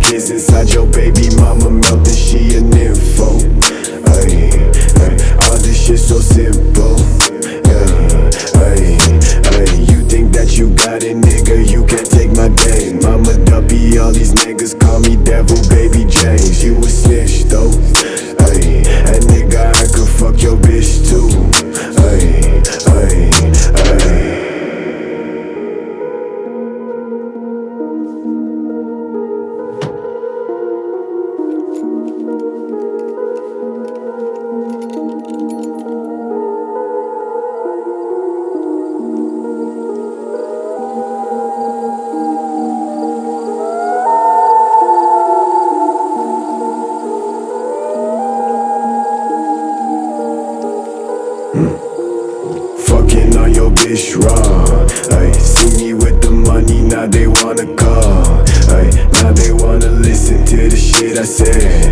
messages inside your baby mama mouth and she an info. Ay, ay, all this shit so simple. You think that you got it, nigga, you can't take my game. I'm a duppy, all these niggas call me Devil Baby James. You a snitch though, ay, and nigga I could fuck your bitch too. Ay, ay, ay. Fucking on your bitch raw. Ay, see me with the money, now they wanna call. Ay, now they wanna listen to the shit I said.